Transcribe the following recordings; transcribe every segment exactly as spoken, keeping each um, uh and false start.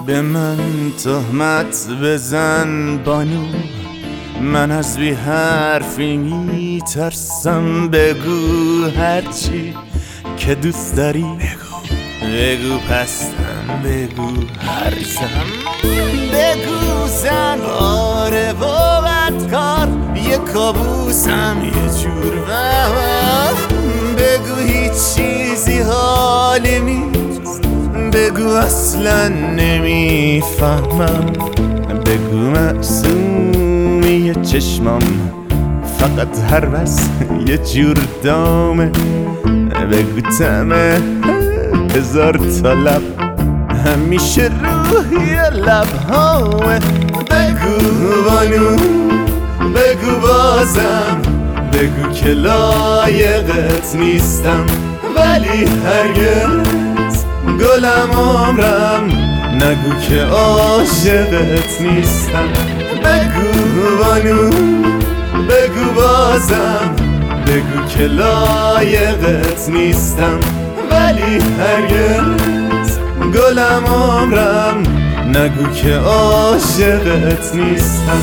به من تهمت بزن بانو، من از بی حرفی میترسم. بگو هرچی که دوست داری بگو، بگو پستم، بگو هرزم، بگو زن آره و بدکار، یه کابوسم یه جور وهم. بگو هیچ چیزی حالی نیست، بگو اصلا نمیفهمم. بگو معصومی چشمام فقط هر بس یه جور دامه. بگو طعم هزار تا لب همیشه روحی لبهامه. بگو بانو، بگو بازم، بگو که لایقت نیستم، ولی هرگز گلم عمرم نگو که عاشقت نیستم. بگو بانو، بگو بازم، بگو که لایقت نیستم، ولی هرگز گلم عمرم نگو که عاشقت نیستم.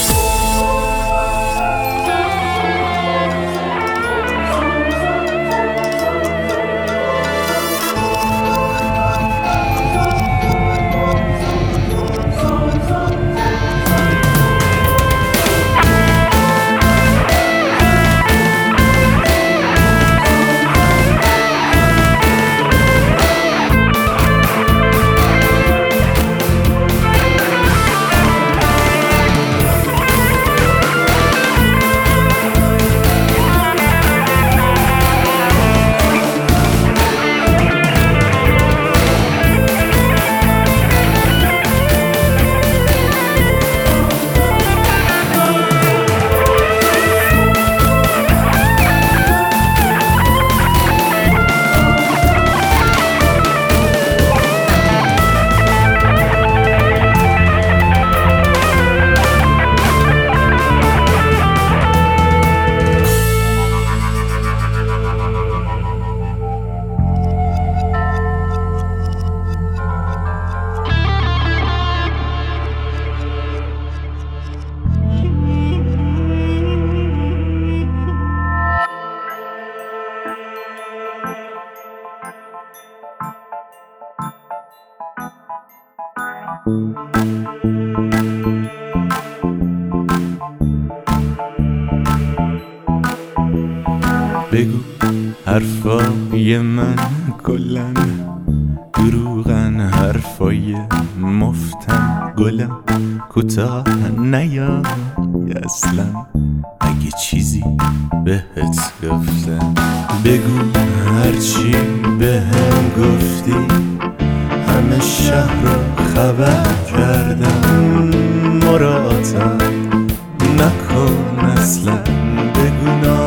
بگو حرفای من کلن دروغن، حرفای مفتن گلم کوتاه نیا اصلا اگه چیزی بهت گفتم. بگو هرچی بهم گفتی همه شهر رو خبر کردم. مراتب نکن اصلا، بگو